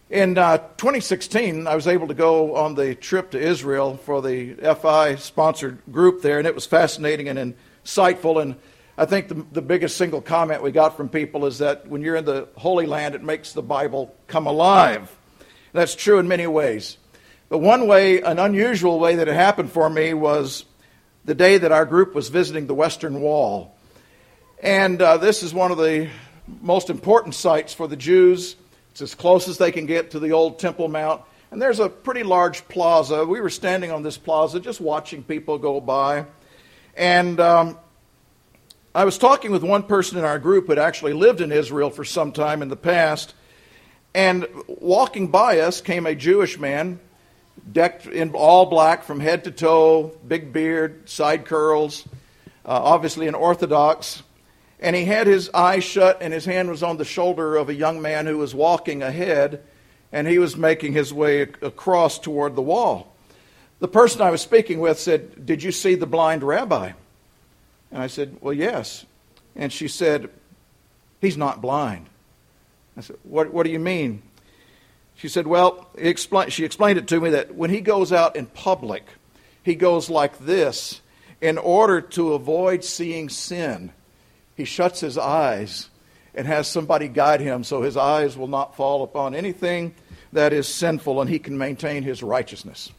In 2016, I was able to go on the trip to Israel for the FI-sponsored group there, and it was fascinating and insightful. And I think the biggest single comment we got from people is that when you're in the Holy Land, it makes the Bible come alive. That's true in many ways. But one way, an unusual way that it happened for me was the day that our group was visiting the Western Wall. And this is one of the most important sites for the Jews. It's as close as they can get to the old Temple Mount. And there's a pretty large plaza. We were standing on this plaza just watching people go by. And I was talking with one person in our group who had actually lived in Israel for some time in the past. And walking by us came a Jewish man, decked in all black from head to toe, big beard, side curls, obviously an Orthodox. And he had his eyes shut, and his hand was on the shoulder of a young man who was walking ahead, and he was making his way across toward the wall. The person I was speaking with said, "Did you see the blind rabbi?" And I said, "Well, yes." And she said, "He's not blind." I said, What do you mean?" She said, "Well," she explained it to me that when he goes out in public, he goes like this in order to avoid seeing sin. He shuts his eyes and has somebody guide him so his eyes will not fall upon anything that is sinful, and he can maintain his righteousness.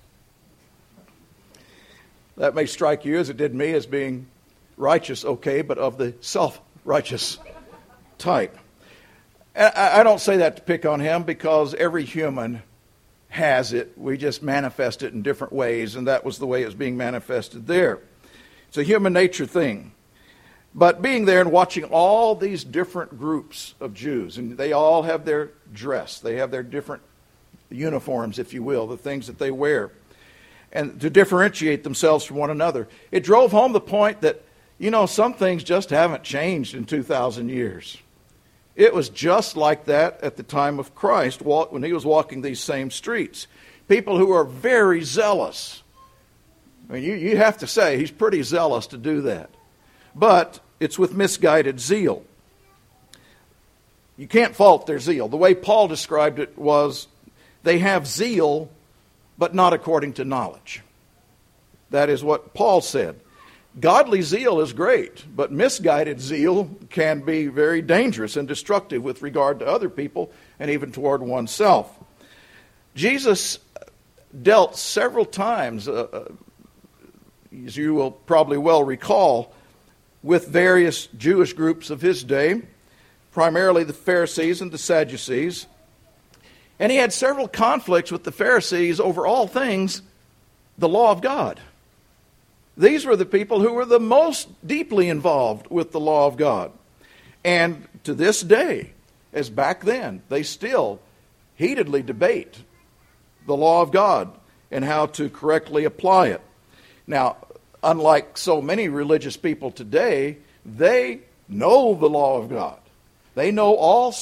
That may strike you, as it did me, as being righteous, okay, but of the self-righteous type. I don't say that to pick on him, because every human has it. We just manifest it in different ways, and that was the way it was being manifested there. It's a human nature thing. But being there and watching all these different groups of Jews, and they all have their dress, they have their different uniforms, if you will, the things that they wear, and to differentiate themselves from one another. It drove home the point that, some things just haven't changed in 2,000 years. It was just like that at the time of Christ when he was walking these same streets. People who are very zealous. I mean, you have to say he's pretty zealous to do that. But it's with misguided zeal. You can't fault their zeal. The way Paul described it was, they have zeal, but not according to knowledge. That is what Paul said. Godly zeal is great, but misguided zeal can be very dangerous and destructive with regard to other people and even toward oneself. Jesus dealt several times, as you will probably well recall, with various Jewish groups of his day, primarily the Pharisees and the Sadducees. And he had several conflicts with the Pharisees over all things the law of God. These were the people who were the most deeply involved with the law of God. And to this day, as back then, they still heatedly debate the law of God and how to correctly apply it. Now, unlike so many religious people today, they know the law of God. They know all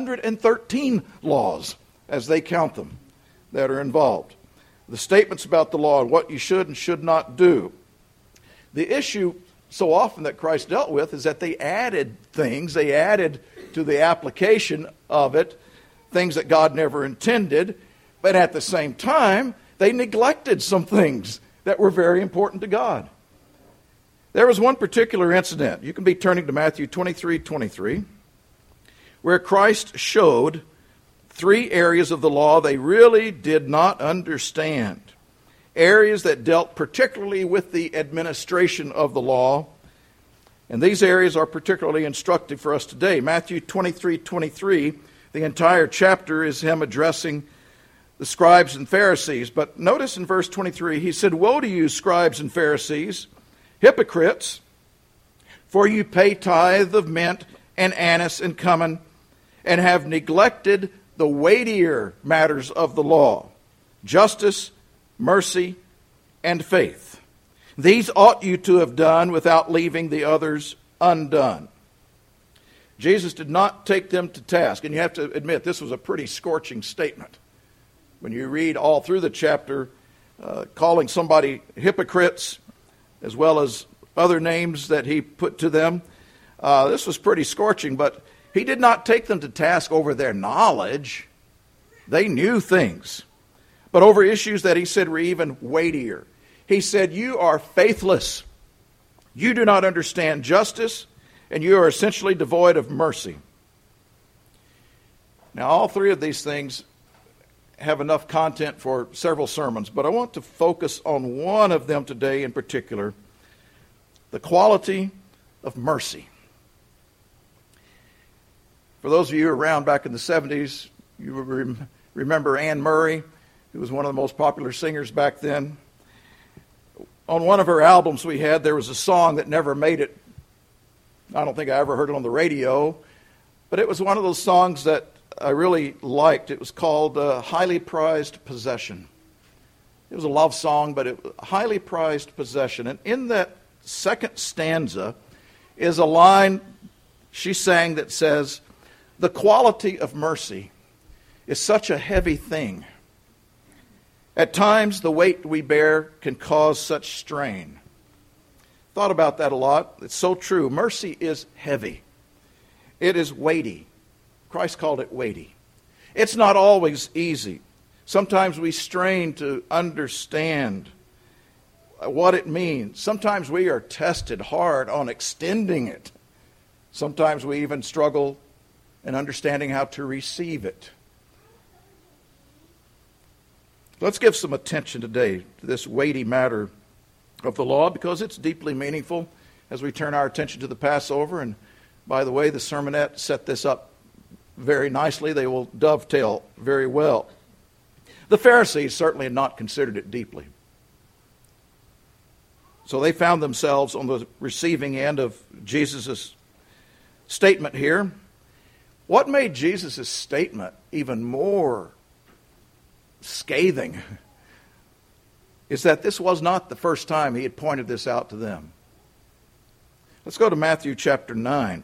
613 laws, as they count them, that are involved. The statements about the law and what you should and should not do. The issue so often that Christ dealt with is that they added things. They added to the application of it things that God never intended, but at the same time, they neglected some things that were very important to God. There was one particular incident. You can be turning to Matthew 23:23, where Christ showed 3 areas of the law they really did not understand. Areas that dealt particularly with the administration of the law. And these areas are particularly instructive for us today. Matthew 23:23, the entire chapter is him addressing the scribes and Pharisees. But notice in verse 23, he said, "Woe to you, scribes and Pharisees, hypocrites, for you pay tithe of mint and anise and cumin, and have neglected the weightier matters of the law, justice, mercy, and faith. These ought you to have done without leaving the others undone." Jesus did not take them to task, and you have to admit this was a pretty scorching statement. When you read all through the chapter, calling somebody hypocrites, as well as other names that he put to them, this was pretty scorching, but he did not take them to task over their knowledge. They knew things, but over issues that he said were even weightier. He said, you are faithless. You do not understand justice, and you are essentially devoid of mercy. Now, all three of these things have enough content for several sermons, but I want to focus on one of them today in particular, the quality of mercy. For those of you around back in the 70s, you remember Anne Murray, who was one of the most popular singers back then. On one of her albums we had, there was a song that never made it. I don't think I ever heard it on the radio, but it was one of those songs that I really liked. It was called Highly Prized Possession. It was a love song, but it was a highly prized possession. And in that second stanza is a line she sang that says, the quality of mercy is such a heavy thing. At times, the weight we bear can cause such strain. Thought about that a lot. It's so true. Mercy is heavy. It is weighty. Christ called it weighty. It's not always easy. Sometimes we strain to understand what it means. Sometimes we are tested hard on extending it. Sometimes we even struggle in understanding how to receive it. Let's give some attention today to this weighty matter of the law because it's deeply meaningful as we turn our attention to the Passover. And by the way, the sermonette set this up very nicely. They will dovetail very well. The Pharisees certainly had not considered it deeply. So they found themselves on the receiving end of Jesus' statement here. What made Jesus' statement even more scathing is that this was not the first time he had pointed this out to them. Let's go to Matthew chapter 9.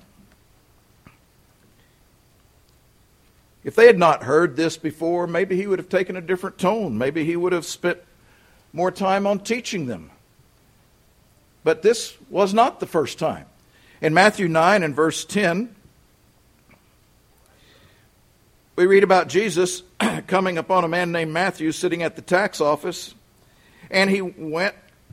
If they had not heard this before, maybe he would have taken a different tone. Maybe he would have spent more time on teaching them. But this was not the first time. In Matthew 9 and verse 10, we read about Jesus coming upon a man named Matthew sitting at the tax office, and he went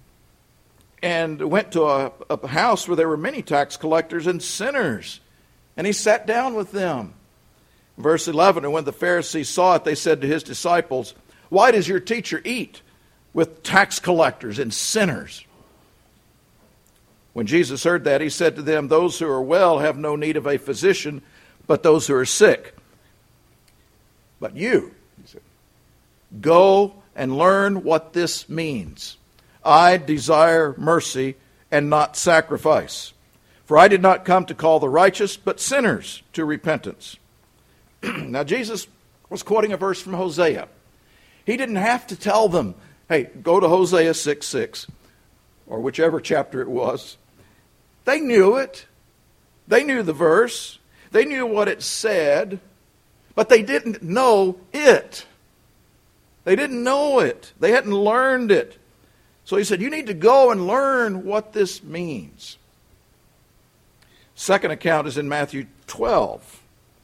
to a house where there were many tax collectors and sinners, and he sat down with them. Verse 11, and when the Pharisees saw it, they said to his disciples, why does your teacher eat with tax collectors and sinners? When Jesus heard that, he said to them, those who are well have no need of a physician, but those who are sick. But you, he said, go and learn what this means. I desire mercy and not sacrifice. For I did not come to call the righteous, but sinners to repentance. Now, Jesus was quoting a verse from Hosea. He didn't have to tell them, hey, go to Hosea 6:6, or whichever chapter it was. They knew it. They knew the verse. They knew what it said. But they didn't know it. They didn't know it. They hadn't learned it. So he said, you need to go and learn what this means. Second account is in Matthew 12.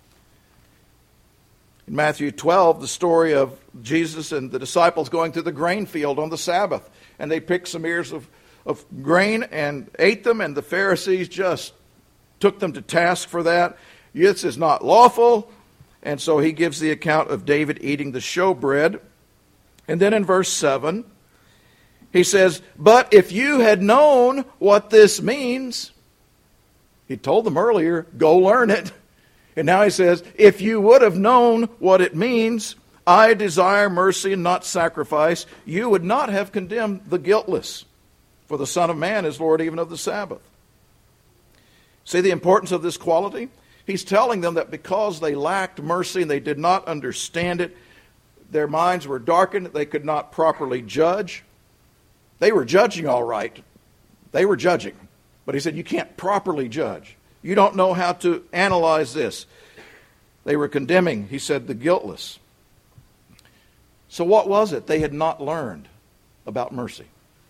In Matthew 12, the story of Jesus and the disciples going through the grain field on the Sabbath. And they picked some ears of grain and ate them, and the Pharisees just took them to task for that. This is not lawful. And so he gives the account of David eating the showbread. And then in verse 7, he says, but if you had known what this means, he told them earlier, go learn it. And now he says, if you would have known what it means, I desire mercy and not sacrifice, you would not have condemned the guiltless. For the Son of Man is Lord even of the Sabbath. See the importance of this quality? He's telling them that because they lacked mercy and they did not understand it, their minds were darkened, they could not properly judge. They were judging all right. They were judging. But he said, you can't properly judge. You don't know how to analyze this. They were condemning, he said, the guiltless. So what was it they had not learned about mercy?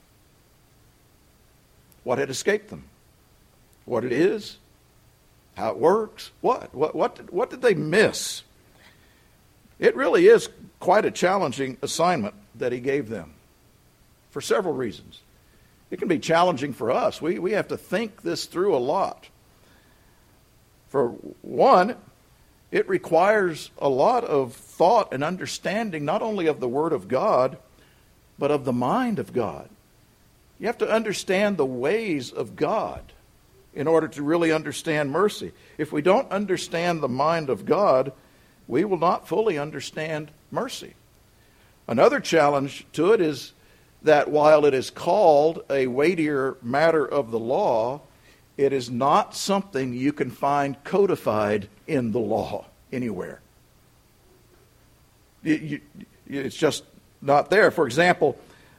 What had escaped them? What it is? How it works? What did they miss? It really is quite a challenging assignment that he gave them for several reasons. It can be challenging for us. We have to think this through a lot. For one, it requires a lot of thought and understanding, not only of the Word of God, but of the mind of God. You have to understand the ways of God in order to really understand mercy. If we don't understand the mind of God, we will not fully understand mercy. Another challenge to it is that while it is called a weightier matter of the law, it is not something you can find codified in the law anywhere. It's just not there. For example,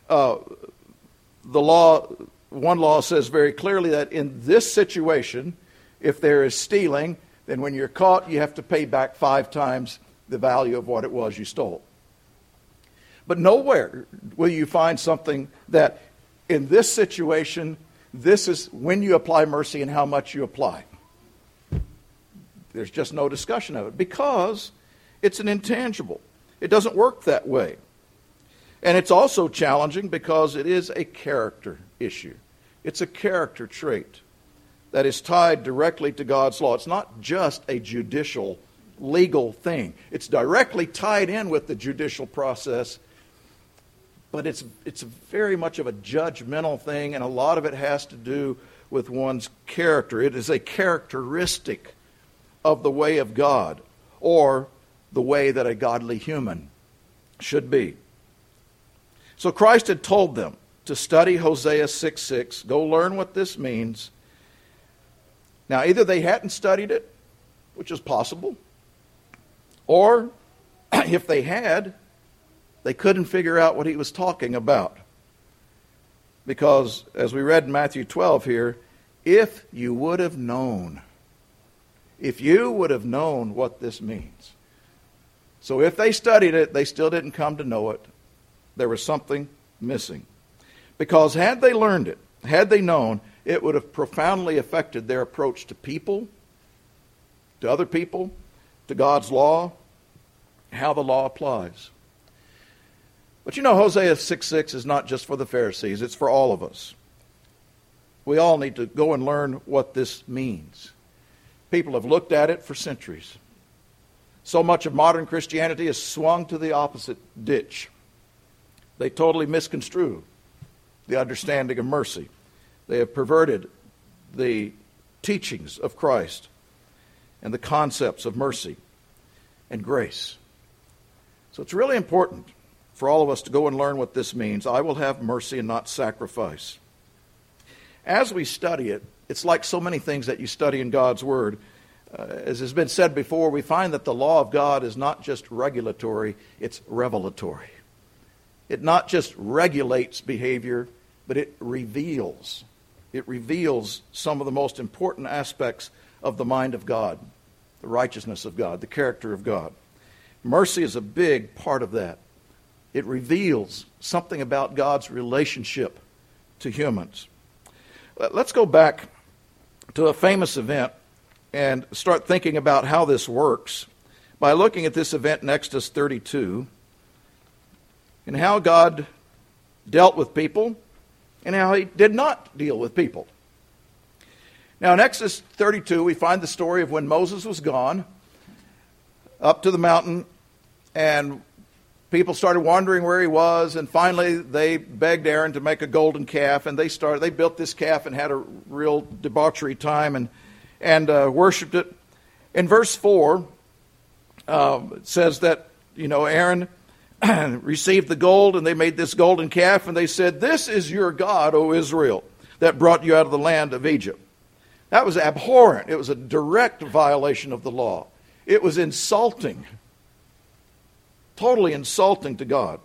one law says very clearly that in this situation, if there is stealing, then when you're caught, you have to pay back 5 times the value of what it was you stole. But nowhere will you find something that in this situation, this is when you apply mercy and how much you apply. There's just no discussion of it because it's an intangible. It doesn't work that way. And it's also challenging because it is a character issue. It's a character trait that is tied directly to God's law. It's not just a judicial, legal thing. It's directly tied in with the judicial process, but it's very much of a judgmental thing, and a lot of it has to do with one's character. It is a characteristic of the way of God, or the way that a godly human should be. So Christ had told them to study Hosea 6:6. Go learn what this means. Now, either they hadn't studied it, which is possible, or if they had, they couldn't figure out what he was talking about. Because, as we read in Matthew 12 here, if you would have known what this means. So if they studied it, they still didn't come to know it. There was something missing. Because had they learned it, had they known, it would have profoundly affected their approach to people, to other people, to God's law, how the law applies. But you know, Hosea 6:6 is not just for the Pharisees, it's for all of us. We all need to go and learn what this means. People have looked at it for centuries. So much of modern Christianity has swung to the opposite ditch. They totally misconstrue the understanding of mercy. They have perverted the teachings of Christ and the concepts of mercy and grace. So it's really important for all of us to go and learn what this means. I will have mercy and not sacrifice. As we study it, it's like so many things that you study in God's Word. As has been said before, we find that the law of God is not just regulatory, it's revelatory. It not just regulates behavior, but it reveals. It reveals some of the most important aspects of the mind of God, the righteousness of God, the character of God. Mercy is a big part of that. It reveals something about God's relationship to humans. Let's go back to a famous event and start thinking about how this works by looking at this event in Exodus 32 and how God dealt with people and how he did not deal with people. Now in Exodus 32 we find the story of when Moses was gone up to the mountain, and people started wondering where he was, and finally they begged Aaron to make a golden calf, and they built this calf and had a real debauchery time and worshipped it. In verse 4, it says that, Aaron received the gold, and they made this golden calf, and they said, "This is your God, O Israel, that brought you out of the land of Egypt." That was abhorrent. It was a direct violation of the law. It was insulting. Totally insulting to God.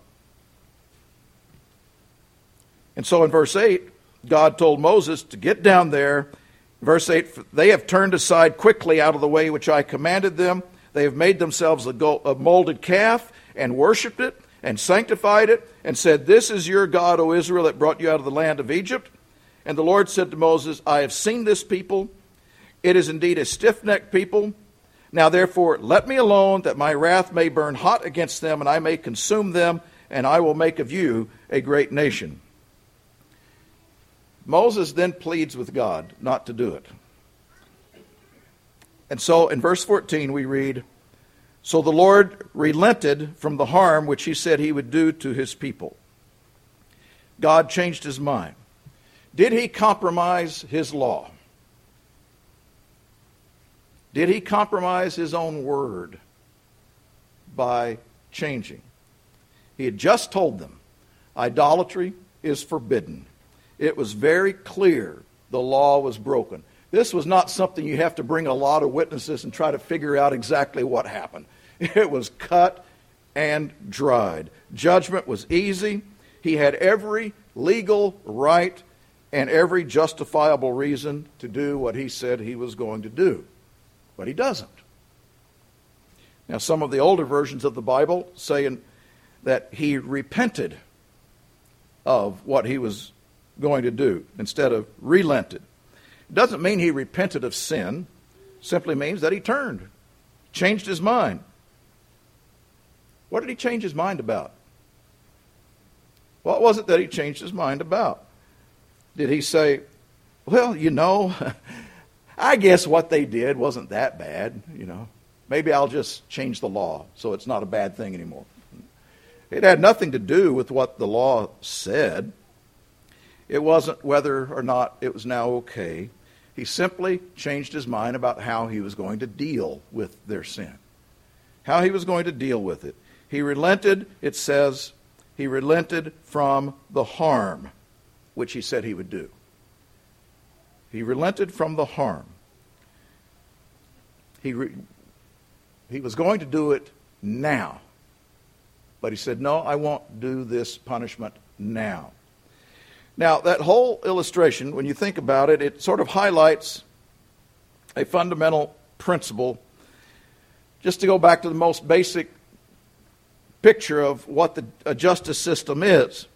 And so in verse 8, God told Moses to get down there. Verse 8, "They have turned aside quickly out of the way which I commanded them. They have made themselves a molded calf and worshipped it and sanctified it and said, 'This is your God, O Israel, that brought you out of the land of Egypt.' And the Lord said to Moses, 'I have seen this people. It is indeed a stiff-necked people. Now therefore let me alone, that my wrath may burn hot against them, and I may consume them, and I will make of you a great nation. Moses then pleads with God not to do it. And so in verse 14 we read, so the Lord relented from the harm which he said he would do to his people. God changed his mind. Did he compromise his law? Did he compromise his own word by changing? He had just told them, idolatry is forbidden. It was very clear the law was broken. This was not something you have to bring a lot of witnesses and try to figure out exactly what happened. It was cut and dried. Judgment was easy. He had every legal right and every justifiable reason to do what he said he was going to do. But he doesn't. Now, some of the older versions of the Bible say that he repented of what he was going to do instead of relented. It doesn't mean he repented of sin. It simply means that he turned, changed his mind. What did he change his mind about? What was it that he changed his mind about? Did he say, well, I guess what they did wasn't that bad, Maybe I'll just change the law so it's not a bad thing anymore. It had nothing to do with what the law said. It wasn't whether or not it was now okay. He simply changed his mind about how he was going to deal with their sin. How he was going to deal with it. He relented, it says, he relented from the harm which he said he would do. He relented from the harm. He was going to do it now. But he said, no, I won't do this punishment now. Now, that whole illustration, when you think about it, it sort of highlights a fundamental principle. Just to go back to the most basic picture of what a justice system is.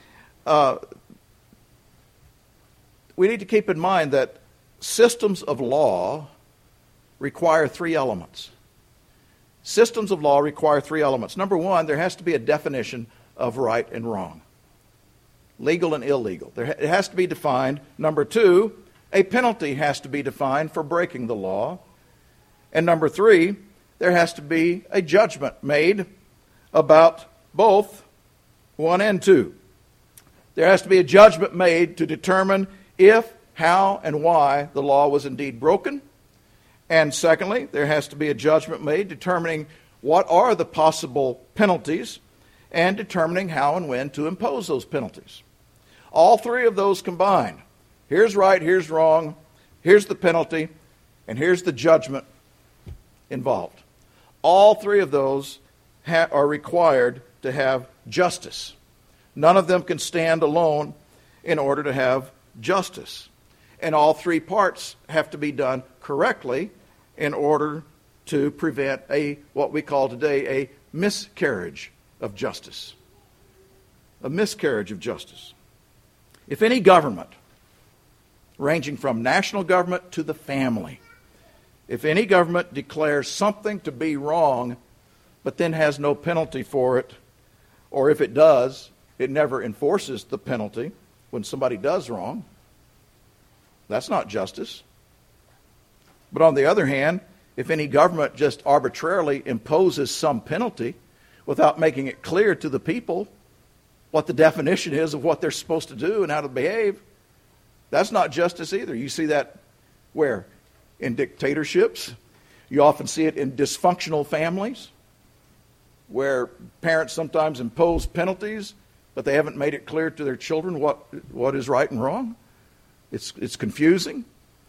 We need to keep in mind that systems of law require three elements. Systems of law require three elements. Number one, there has to be a definition of right and wrong. Legal and illegal. It has to be defined. Number two, a penalty has to be defined for breaking the law. And number three, there has to be a judgment made about both 1 and 2. There has to be a judgment made to determine if, how, and why the law was indeed broken. And secondly, there has to be a judgment made determining what are the possible penalties and determining how and when to impose those penalties. All three of those combined. Here's right, here's wrong, here's the penalty, and here's the judgment involved. All three of those are required to have justice. None of them can stand alone in order to have justice. And all three parts have to be done correctly in order to prevent what we call today a miscarriage of justice. A miscarriage of justice. If any government, ranging from national government to the family, if any government declares something to be wrong, but then has no penalty for it, or if it does, it never enforces the penalty when somebody does wrong, that's not justice. But on the other hand, if any government just arbitrarily imposes some penalty without making it clear to the people what the definition is of what they're supposed to do and how to behave, that's not justice either. You see that where? In dictatorships. You often see it in dysfunctional families where parents sometimes impose penalties, but they haven't made it clear to their children what is right and wrong. It's confusing.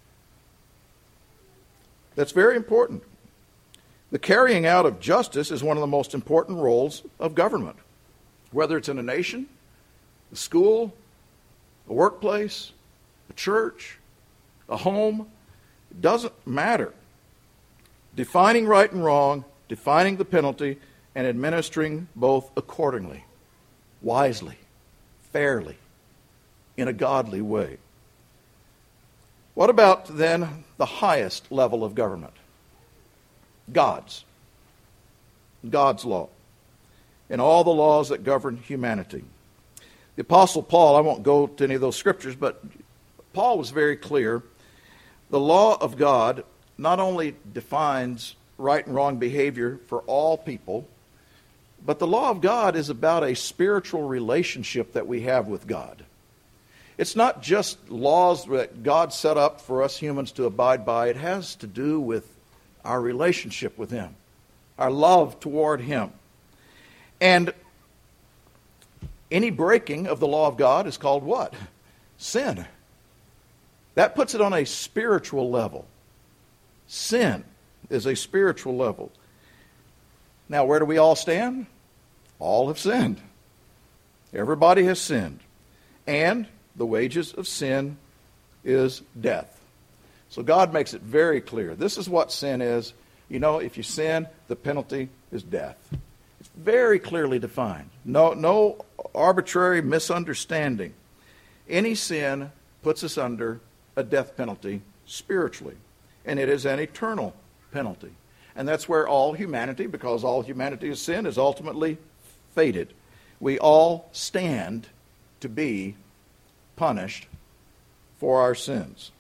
That's very important. The carrying out of justice is one of the most important roles of government. Whether it's in a nation, a school, a workplace, a church, a home, it doesn't matter. Defining right and wrong, defining the penalty, and administering both accordingly, wisely, fairly, in a godly way. What about then the highest level of government? God's law, and all the laws that govern humanity. The Apostle Paul, I won't go to any of those scriptures, but Paul was very clear. The law of God not only defines right and wrong behavior for all people, but the law of God is about a spiritual relationship that we have with God. It's not just laws that God set up for us humans to abide by. It has to do with our relationship with Him, our love toward Him. And any breaking of the law of God is called what? Sin. That puts it on a spiritual level. Sin is a spiritual level. Now, where do we all stand? All have sinned. Everybody has sinned. And the wages of sin is death. So God makes it very clear. This is what sin is. You know, if you sin, the penalty is death. It's very clearly defined. No arbitrary misunderstanding. Any sin puts us under a death penalty spiritually. And it is an eternal penalty. And that's where all humanity, because all humanity is sin, is ultimately fated. We all stand to be punished for our sins.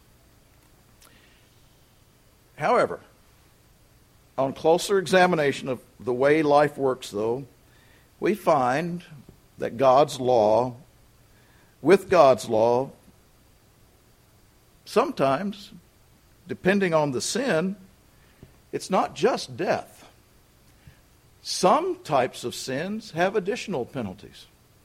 However, on closer examination of the way life works, though, we find that with God's law, sometimes, depending on the sin, it's not just death. Some types of sins have additional penalties.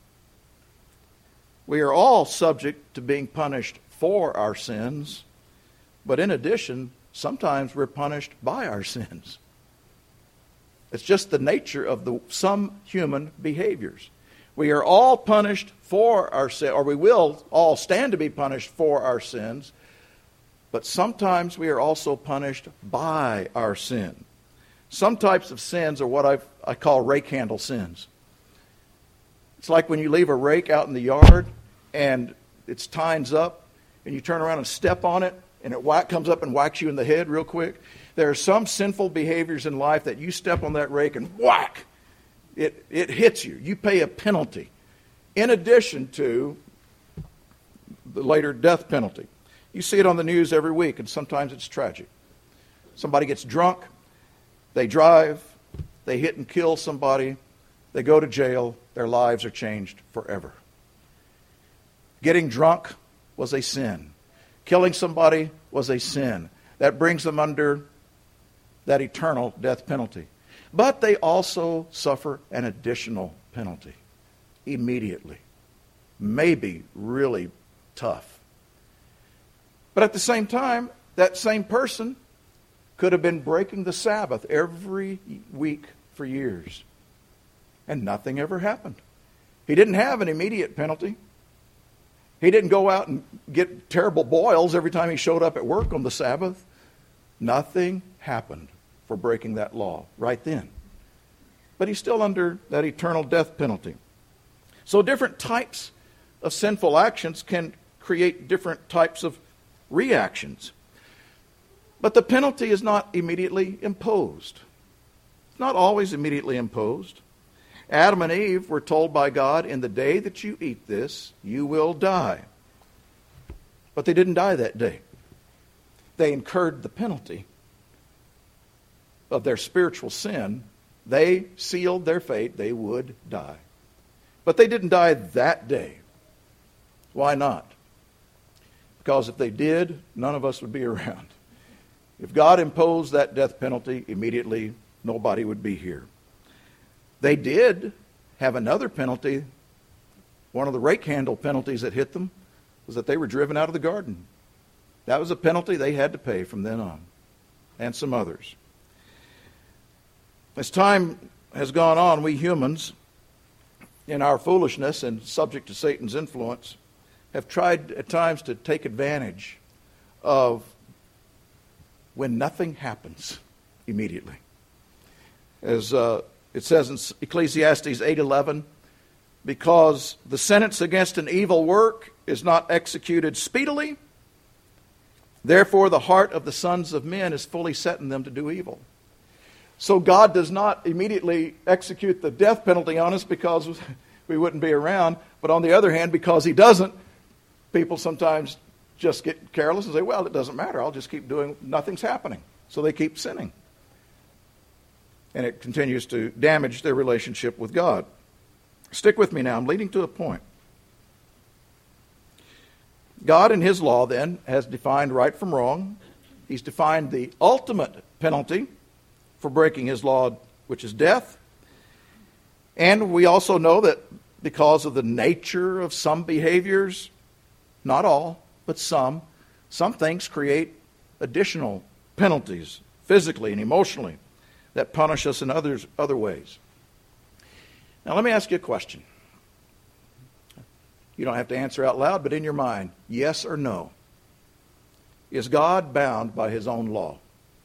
We are all subject to being punished for our sins, but in addition, sometimes we're punished by our sins. It's just the nature of some human behaviors. We are all punished for our sin, or we will all stand to be punished for our sins, but sometimes we are also punished by our sin. Some types of sins are what I call rake handle sins. It's like when you leave a rake out in the yard and it's tines up and you turn around and step on it and it comes up and whacks you in the head real quick. There are some sinful behaviors in life that you step on that rake and whack! It hits you. You pay a penalty in addition to the later death penalty. You see it on the news every week, and sometimes it's tragic. Somebody gets drunk, they drive, they hit and kill somebody, they go to jail, their lives are changed forever. Getting drunk was a sin. Killing somebody was a sin. That brings them under that eternal death penalty. But they also suffer an additional penalty immediately. Maybe really tough. But at the same time, that same person could have been breaking the Sabbath every week for years. And nothing ever happened. He didn't have an immediate penalty. He didn't go out and get terrible boils every time he showed up at work on the Sabbath. Nothing happened for breaking that law right then. But he's still under that eternal death penalty. So different types of sinful actions can create different types of reactions. But the penalty is not immediately imposed. It's not always immediately imposed. Adam and Eve were told by God, in the day that you eat this, you will die. But they didn't die that day. They incurred the penalty of their spiritual sin. They sealed their fate. They would die. But they didn't die that day. Why not? Because if they did, none of us would be around. If God imposed that death penalty immediately, nobody would be here. They did have another penalty. One of the rake handle penalties that hit them was that they were driven out of the garden. That was a penalty they had to pay from then on, and some others. As time has gone on, we humans, in our foolishness and subject to Satan's influence, have tried at times to take advantage of when nothing happens immediately. As it says in Ecclesiastes 8:11, because the sentence against an evil work is not executed speedily, therefore the heart of the sons of men is fully set in them to do evil. So God does not immediately execute the death penalty on us because we wouldn't be around. But on the other hand, because he doesn't, people sometimes just get careless and say, well, it doesn't matter. I'll just keep doing, nothing's happening. So they keep sinning. And it continues to damage their relationship with God. Stick with me now. I'm leading to a point. God in his law then has defined right from wrong. He's defined the ultimate penalty for breaking his law, which is death. And we also know that because of the nature of some behaviors, not all, but some things create additional penalties physically and emotionally that punish us in other ways. Now let me ask you a question. You don't have to answer out loud, but in your mind, yes or no. Is God bound by his own law?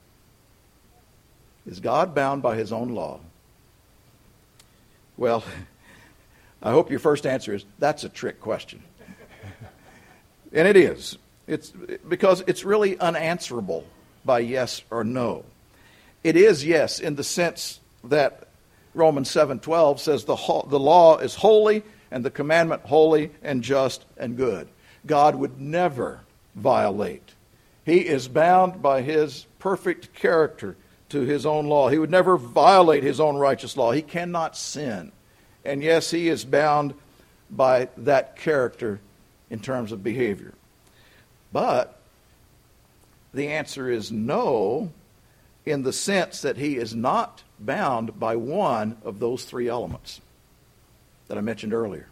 Is God bound by his own law? Well, I hope your first answer is, that's a trick question. And it is. It's because it's really unanswerable by yes or no. It is yes in the sense that Romans 7:12 says the law is holy and the commandment holy and just and good. God would never violate. He is bound by his perfect character to his own law. He would never violate his own righteous law. He cannot sin. And yes, he is bound by that character in terms of behavior. But the answer is no, in the sense that he is not bound by one of those three elements that I mentioned earlier.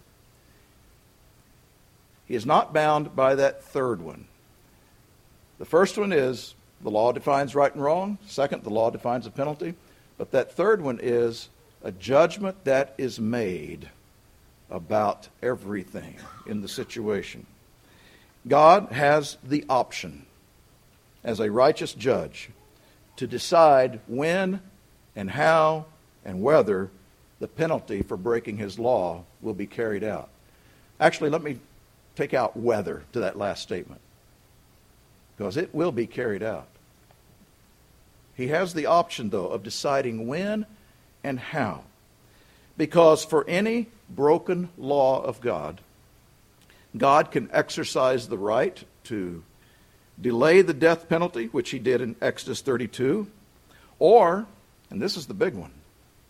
He is not bound by that third one. The first one is the law defines right and wrong. Second, the law defines a penalty. But that third one is a judgment that is made about everything in the situation. God has the option, as a righteous judge, to decide when and how and whether the penalty for breaking his law will be carried out. Actually, let me take out whether to that last statement, because it will be carried out. He has the option, though, of deciding when and how. Because for any broken law of God, God can exercise the right to delay the death penalty, which he did in Exodus 32, or, and this is the big one,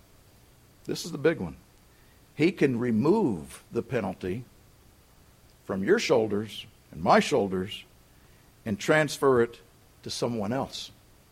he can remove the penalty from your shoulders and my shoulders and transfer it to someone else.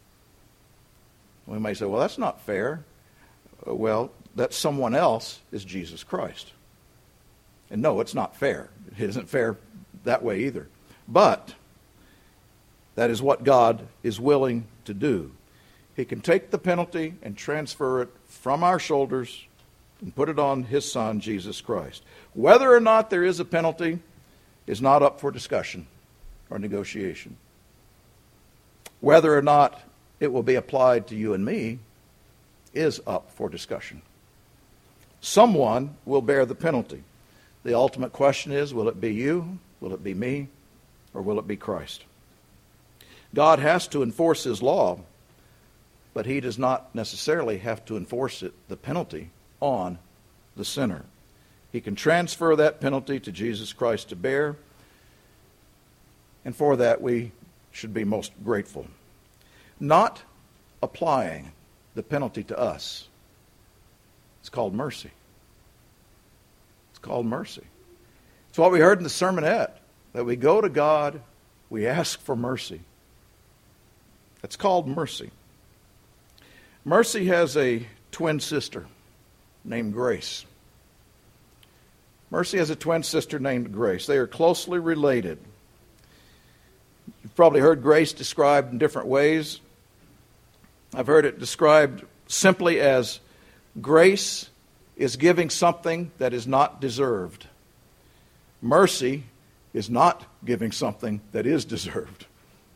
We may say, well, that's not fair. Well, that someone else is Jesus Christ. And no, it's not fair. It isn't fair that way either. But that is what God is willing to do. He can take the penalty and transfer it from our shoulders and put it on his Son, Jesus Christ. Whether or not there is a penalty is not up for discussion or negotiation. Whether or not it will be applied to you and me is up for discussion. Someone will bear the penalty. The ultimate question is, will it be you, will it be me, or will it be Christ? God has to enforce his law, but he does not necessarily have to enforce it, the penalty, on the sinner. He can transfer that penalty to Jesus Christ to bear, and for that we should be most grateful. Not applying the penalty to us, it's called mercy. It's called mercy. It's what we heard in the sermonette, that we go to God, we ask for mercy. It's called mercy. Mercy has a twin sister named Grace. Mercy has a twin sister named Grace. They are closely related. You've probably heard grace described in different ways. I've heard it described simply as grace is giving something that is not deserved. Mercy is not giving something that is deserved.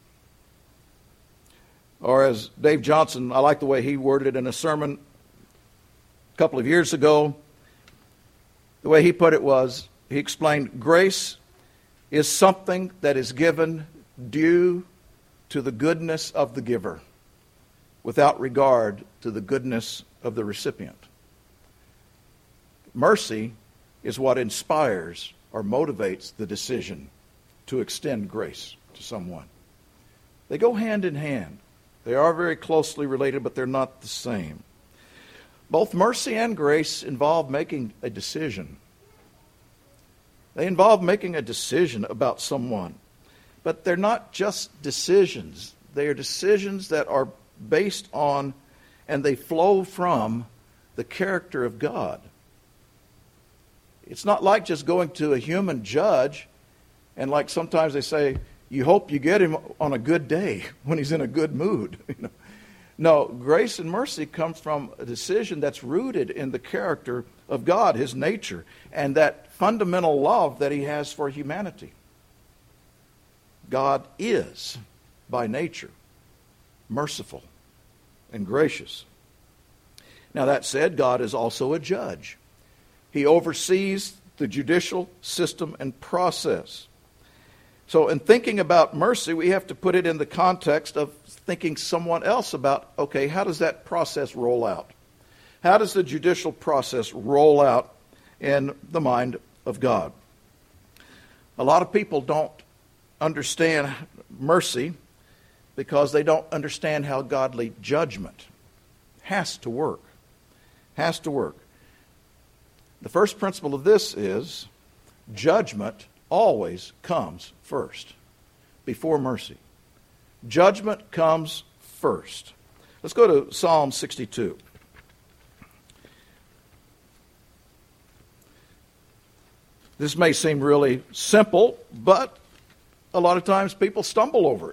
Or as Dave Johnson, I like the way he worded it in a sermon a couple of years ago. The way he put it was, he explained, grace is something that is given due to the goodness of the giver. without regard to the goodness of the recipient. Mercy is what inspires or motivates the decision to extend grace to someone. They go hand in hand. They are very closely related, but they're not the same. Both mercy and grace involve making a decision. They involve making a decision about someone. But they're not just decisions. They are decisions that are based on and they flow from the character of God. It's not like just going to a human judge and like sometimes they say, you hope you get him on a good day when he's in a good mood. No, grace and mercy come from a decision that's rooted in the character of God, His nature, and that fundamental love that He has for humanity. God is, by nature, merciful and gracious. Now that said, God is also a judge. He oversees the judicial system and process. So in thinking about mercy, we have to put it in the context of thinking someone else about, okay, how does that process roll out? How does the judicial process roll out in the mind of God? A lot of people don't understand mercy because they don't understand how godly judgment has to work. Has to work. The first principle of this is judgment always comes first, before mercy. Judgment comes first. Let's go to Psalm 62. This may seem really simple, but a lot of times people stumble over it.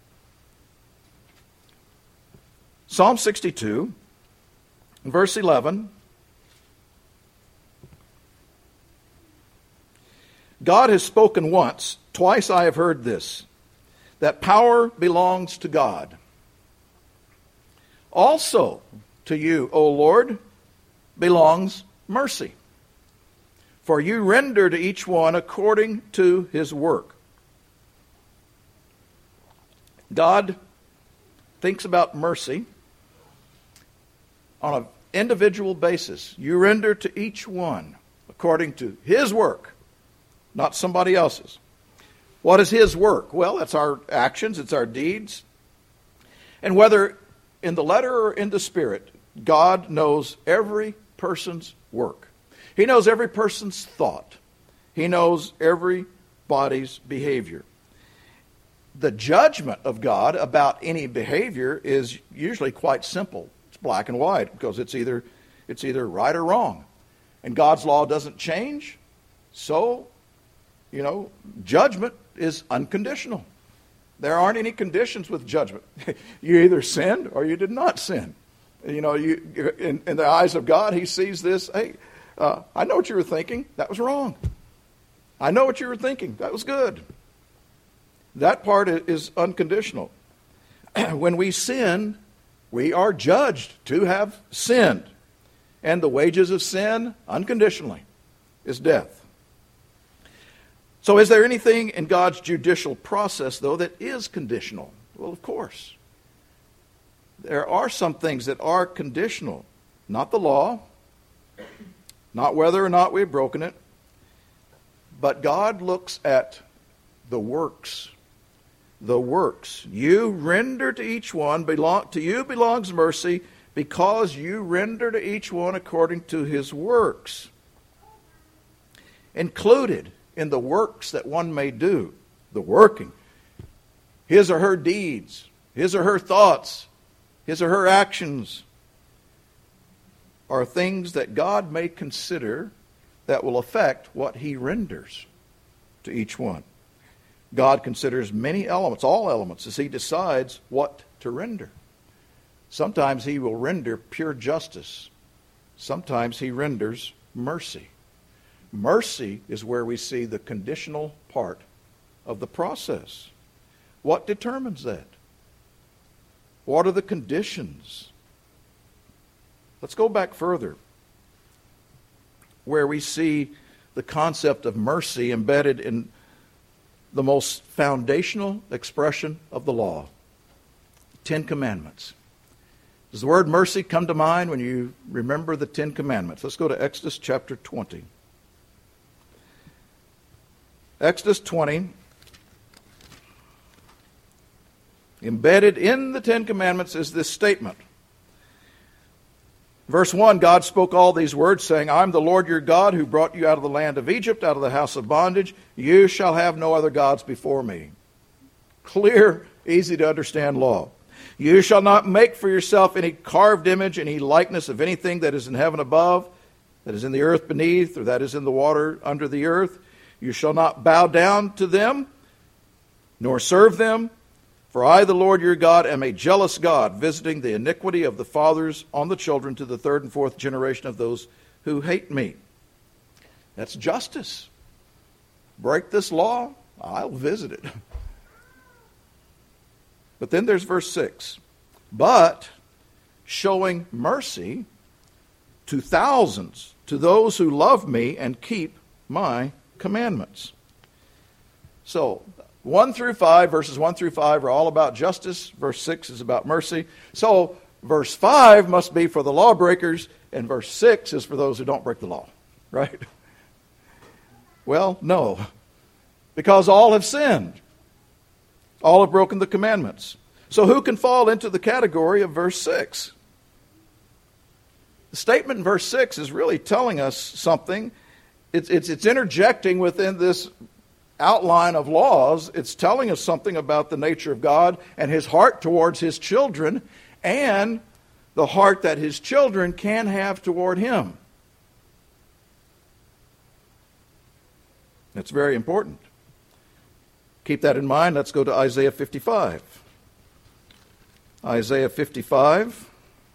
Psalm 62, verse 11. God has spoken once, twice I have heard this, that power belongs to God. Also to you, O Lord, belongs mercy. For you render to each one according to his work. God thinks about mercy on an individual basis. You render to each one according to his work, not somebody else's. What is his work? Well, it's our actions, it's our deeds. And whether in the letter or in the spirit, God knows every person's work. He knows every person's thought. He knows everybody's behavior. The judgment of God about any behavior is usually quite simple. It's black and white because it's either right or wrong. And God's law doesn't change. So, judgment is unconditional. There aren't any conditions with judgment. You either sinned or you did not sin. In the eyes of God, He sees this. Hey, I know what you were thinking. That was wrong. I know what you were thinking. That was good. That part is unconditional. When we sin, we are judged to have sinned. And the wages of sin, unconditionally, is death. So is there anything in God's judicial process, though, that is conditional? Well, of course. There are some things that are conditional. Not the law, not whether or not we've broken it, but God looks at the works. The works. You render to each one, to you belongs mercy, because you render to each one according to his works. Included in the works that one may do, the working, his or her deeds, his or her thoughts, his or her actions, are things that God may consider that will affect what He renders to each one. God considers many elements, all elements, as He decides what to render. Sometimes He will render pure justice. Sometimes He renders mercy. Mercy is where we see the conditional part of the process. What determines that? What are the conditions? Let's go back further, where we see the concept of mercy embedded in the most foundational expression of the law, the Ten Commandments. Does the word mercy come to mind when you remember the Ten Commandments? Let's go to Exodus chapter 20. Exodus 20. Embedded in the Ten Commandments is this statement. Verse 1, God spoke all these words, saying, I'm the Lord your God who brought you out of the land of Egypt, out of the house of bondage. You shall have no other gods before me. Clear, easy to understand law. You shall not make for yourself any carved image, any likeness of anything that is in heaven above, that is in the earth beneath, or that is in the water under the earth. You shall not bow down to them, nor serve them. For I, the Lord your God, am a jealous God, visiting the iniquity of the fathers on the children to the third and fourth generation of those who hate me. That's justice. Break this law, I'll visit it. But then there's verse 6. But showing mercy to thousands, to those who love me and keep my commandments. So, 1 through 5, verses 1 through 5 are all about justice. Verse 6 is about mercy. So, verse 5 must be for the lawbreakers, and verse 6 is for those who don't break the law. Right? Well, no. Because all have sinned. All have broken the commandments. So who can fall into the category of verse 6? The statement in verse 6 is really telling us something. It's interjecting within this outline of laws. It's telling us something about the nature of God and His heart towards His children and the heart that His children can have toward Him. That's very important. Keep that in mind. Let's go to Isaiah 55. Isaiah 55.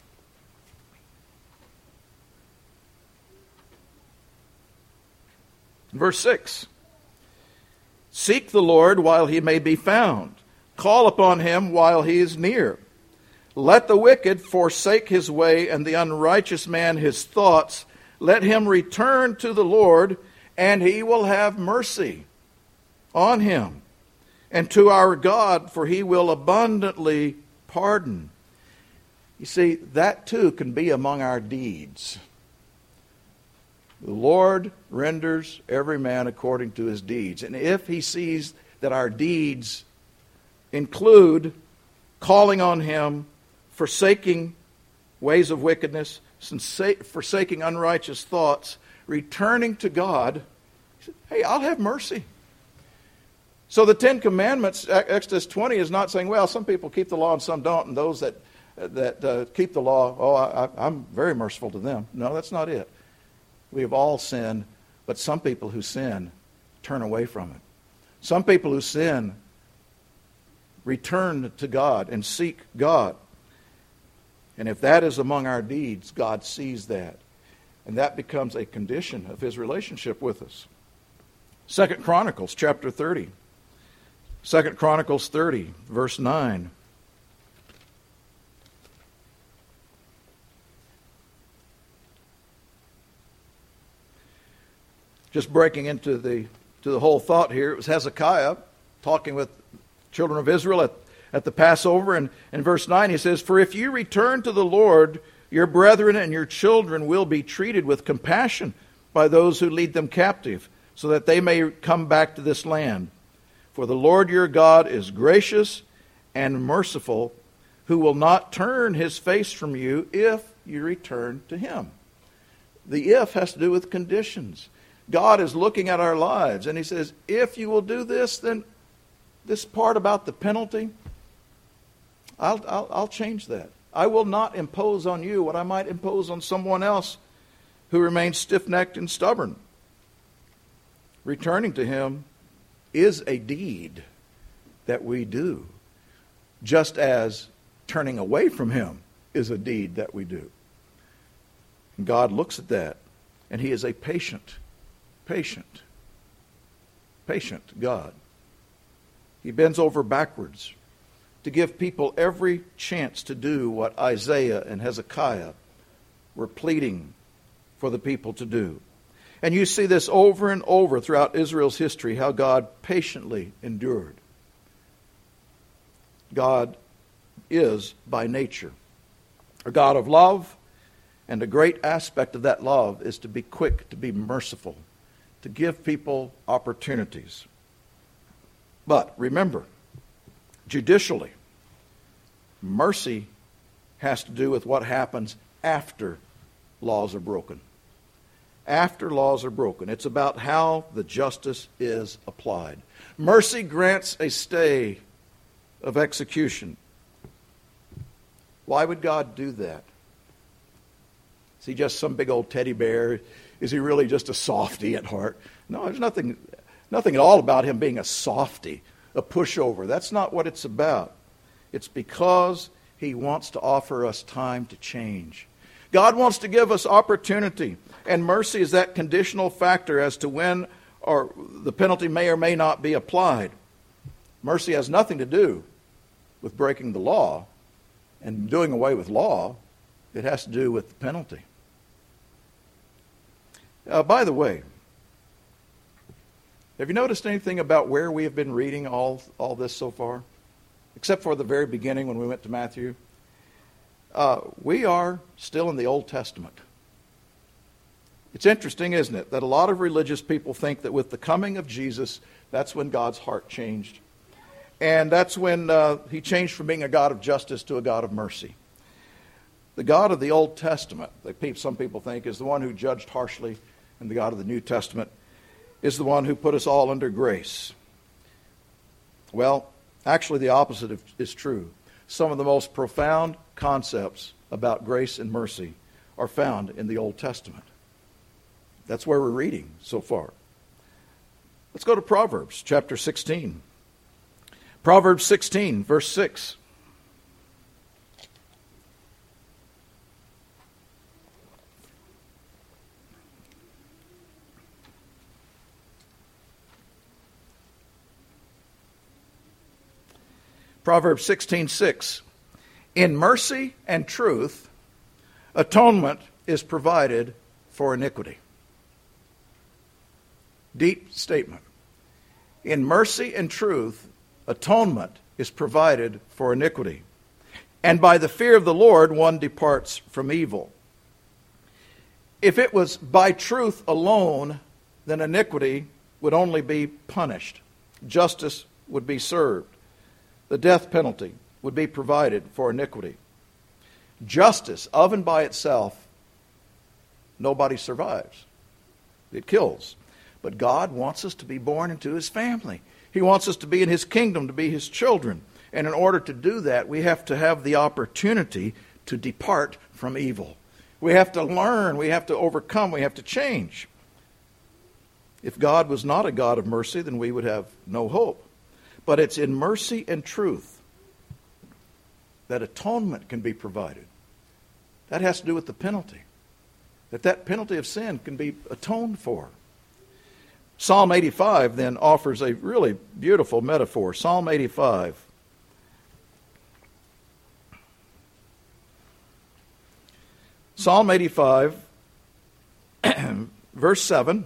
Verse 6. Seek the Lord while He may be found. Call upon Him while He is near. Let the wicked forsake his way and the unrighteous man his thoughts. Let him return to the Lord, and He will have mercy on him. And to our God, for He will abundantly pardon. You see, that too can be among our deeds. The Lord renders every man according to his deeds. And if He sees that our deeds include calling on Him, forsaking ways of wickedness, forsaking unrighteous thoughts, returning to God, He said, hey, I'll have mercy. So the Ten Commandments, Exodus 20, is not saying, well, some people keep the law and some don't, and those that keep the law, I'm very merciful to them. No, that's not it. We have all sinned, but some people who sin turn away from it. Some people who sin return to God and seek God. And if that is among our deeds, God sees that. And that becomes a condition of His relationship with us. 2 Chronicles chapter 30. 2 Chronicles 30, verse 9. Just breaking into the whole thought here, it was Hezekiah talking with children of Israel at the Passover. And in verse 9 he says, For if you return to the Lord, your brethren and your children will be treated with compassion by those who lead them captive, so that they may come back to this land. For the Lord your God is gracious and merciful, who will not turn His face from you if you return to Him. The if has to do with conditions. God is looking at our lives, and He says, if you will do this, then this part about the penalty, I'll change that. I will not impose on you what I might impose on someone else who remains stiff-necked and stubborn. Returning to Him is a deed that we do, just as turning away from Him is a deed that we do. And God looks at that, and He is a patient God. He bends over backwards to give people every chance to do what Isaiah and Hezekiah were pleading for the people to do. And you see this over and over throughout Israel's history, how God patiently endured. God is, by nature, a God of love, and a great aspect of that love is to be quick, to be merciful, to give people opportunities. But remember, judicially, mercy has to do with what happens after laws are broken. After laws are broken. It's about how the justice is applied. Mercy grants a stay of execution. Why would God do that? Is he just some big old teddy bear? Is he really just a softy at heart? No, there's nothing at all about him being a softy, a pushover. That's not what it's about. It's because he wants to offer us time to change. God wants to give us opportunity, and mercy is that conditional factor as to when or the penalty may or may not be applied. Mercy has nothing to do with breaking the law and doing away with law. It has to do with the penalty. By the way, have you noticed anything about where we have been reading all this so far? Except for the very beginning when we went to Matthew. We are still in the Old Testament. It's interesting, isn't it, that a lot of religious people think that with the coming of Jesus, that's when God's heart changed. And that's when he changed from being a God of justice to a God of mercy. The God of the Old Testament, some people think, is the one who judged harshly, and the God of the New Testament is the one who put us all under grace. Well, actually the opposite is true. Some of the most profound concepts about grace and mercy are found in the Old Testament. That's where we're reading so far. Let's go to Proverbs chapter 16. Proverbs 16, verse 6. Proverbs 16:6. In mercy and truth, atonement is provided for iniquity. Deep statement. In mercy and truth, atonement is provided for iniquity. And by the fear of the Lord, one departs from evil. If it was by truth alone, then iniquity would only be punished. Justice would be served. The death penalty would be provided for iniquity. Justice, of and by itself, nobody survives. It kills. But God wants us to be born into his family. He wants us to be in his kingdom, to be his children. And in order to do that, we have to have the opportunity to depart from evil. We have to learn, we have to overcome, we have to change. If God was not a God of mercy, then we would have no hope. But it's in mercy and truth that atonement can be provided. That has to do with the penalty. That penalty of sin can be atoned for. Psalm 85 then offers a really beautiful metaphor. Psalm 85. Psalm 85, verse 7.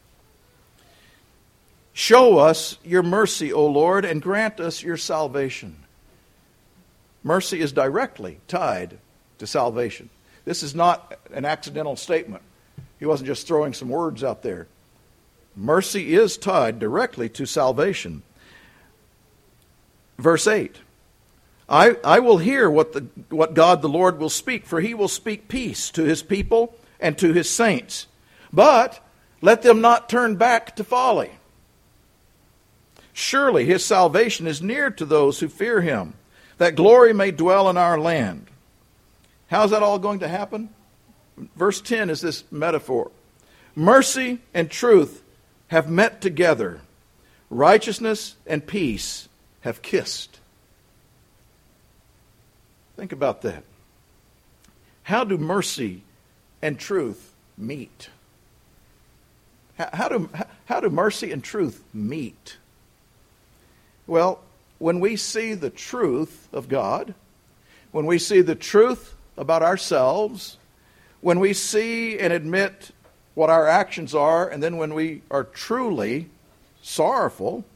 Show us your mercy, O Lord, and grant us your salvation. Mercy is directly tied to salvation. This is not an accidental statement. He wasn't just throwing some words out there. Mercy is tied directly to salvation. Verse 8. I will hear what God the Lord will speak, for he will speak peace to his people and to his saints. But let them not turn back to folly. Surely his salvation is near to those who fear him, that glory may dwell in our land. How's that all going to happen? Verse 10 is this metaphor. Mercy and truth have met together. Righteousness and peace have kissed. Think about that. How do mercy and truth meet? How do mercy and truth meet? Well, when we see the truth of God, when we see the truth about ourselves, when we see and admit what our actions are, and then when we are truly sorrowful,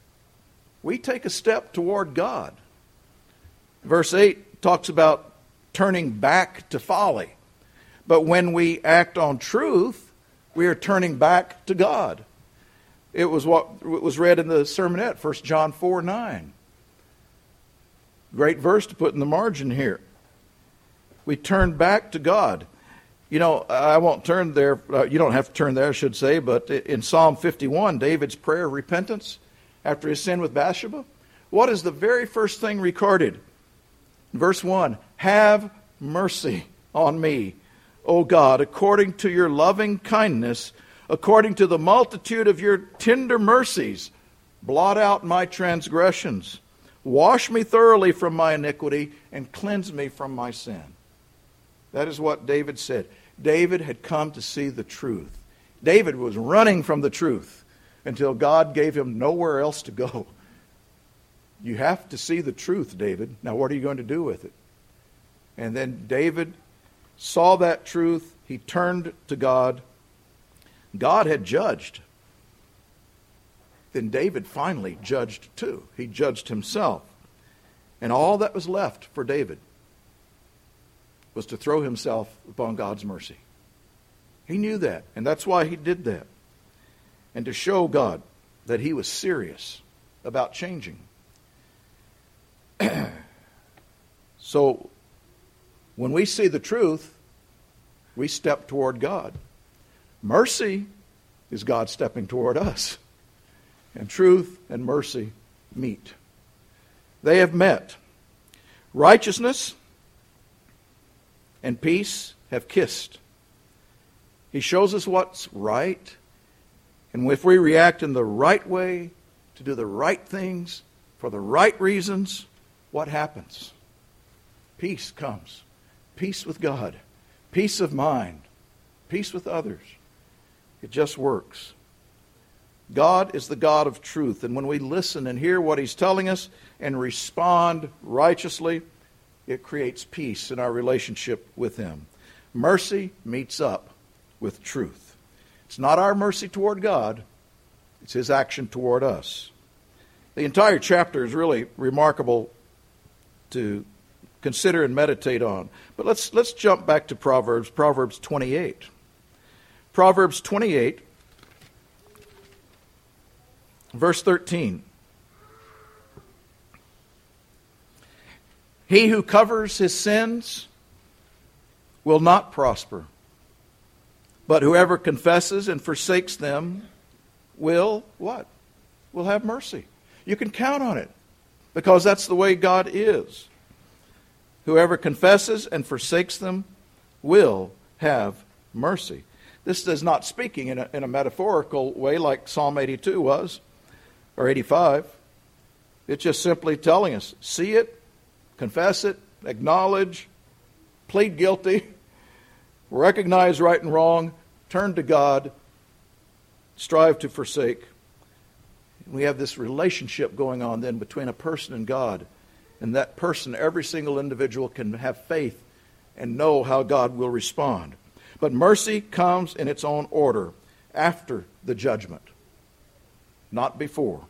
we take a step toward God. Verse 8 talks about turning back to folly. But when we act on truth, we are turning back to God. It was what was read in the sermonette, 1 John 4:9. Great verse to put in the margin here. We turn back to God. You know, I won't turn there. You don't have to turn there, I should say. But in Psalm 51, David's prayer of repentance after his sin with Bathsheba, what is the very first thing recorded? Verse 1, have mercy on me, O God, according to your loving kindness, according to the multitude of your tender mercies, blot out my transgressions. Wash me thoroughly from my iniquity and cleanse me from my sin. That is what David said. David had come to see the truth. David was running from the truth until God gave him nowhere else to go. You have to see the truth, David. Now what are you going to do with it? And then David saw that truth. He turned to God. God had judged. Then David finally judged too. He judged himself. And all that was left for David was to throw himself upon God's mercy. He knew that, and that's why he did that. And to show God that he was serious about changing. So, when we see the truth, we step toward God. Mercy is God stepping toward us. And truth and mercy meet. They have met. Righteousness and peace have kissed. He shows us what's right. And if we react in the right way, to do the right things, for the right reasons, what happens? Peace comes. Peace with God. Peace of mind. Peace with others. It just works. God is the God of truth. And when we listen and hear what He's telling us and respond righteously, it creates peace in our relationship with Him. Mercy meets up with truth. It's not our mercy toward God. It's His action toward us. The entire chapter is really remarkable to consider and meditate on. But let's jump back to Proverbs 28. Proverbs 28, verse 13. He who covers his sins will not prosper, but whoever confesses and forsakes them will what? Will have mercy. You can count on it, because that's the way God is. Whoever confesses and forsakes them will have mercy. This is not speaking in a metaphorical way like Psalm 82 was, or 85. It's just simply telling us, see it, confess it, acknowledge, plead guilty, recognize right and wrong, turn to God, strive to forsake. We have this relationship going on then between a person and God. And that person, every single individual, can have faith and know how God will respond. But mercy comes in its own order after the judgment, not before.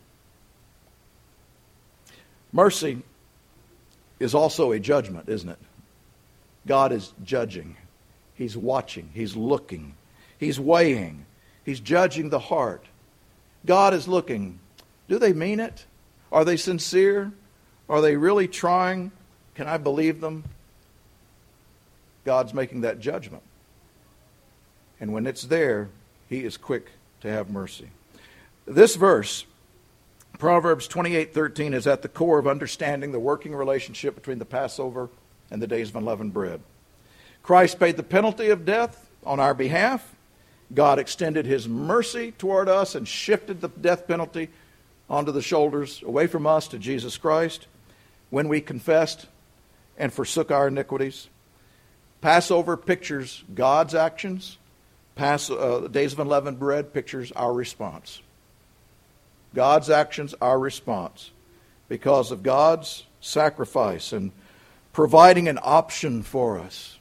Mercy is also a judgment, isn't it? God is judging. He's watching. He's looking. He's weighing. He's judging the heart. God is looking. Do they mean it? Are they sincere? Are they really trying? Can I believe them? God's making that judgment. And when it's there, He is quick to have mercy. This verse, Proverbs 28:13, is at the core of understanding the working relationship between the Passover and the days of unleavened bread. Christ paid the penalty of death on our behalf. God extended His mercy toward us and shifted the death penalty onto the shoulders, away from us to Jesus Christ, when we confessed and forsook our iniquities. Passover pictures God's actions. The days of unleavened bread pictures our response. God's actions, our response. Because of God's sacrifice and providing an option for us,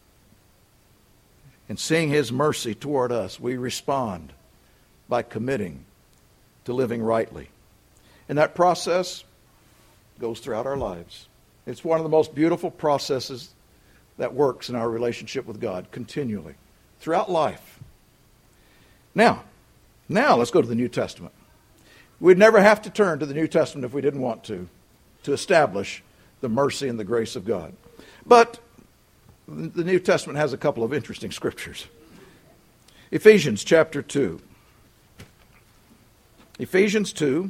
and seeing His mercy toward us, we respond by committing to living rightly. And that process goes throughout our lives. It's one of the most beautiful processes that works in our relationship with God continually, throughout life. Now let's go to the New Testament. We'd never have to turn to the New Testament if we didn't want to establish the mercy and the grace of God. But the New Testament has a couple of interesting scriptures. Ephesians chapter 2. Ephesians 2.